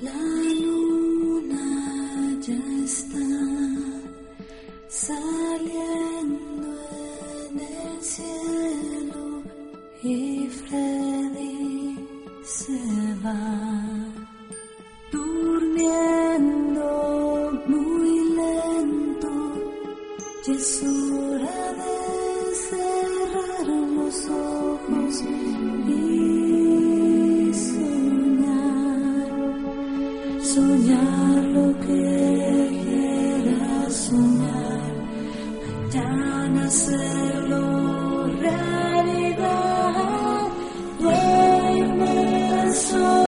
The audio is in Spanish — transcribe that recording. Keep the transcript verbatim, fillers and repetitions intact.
La luna ya está saliendo en el cielo y Freddy se va durmiendo muy lento. Ya es hora de cerrar los ojos y soñar, soñar lo que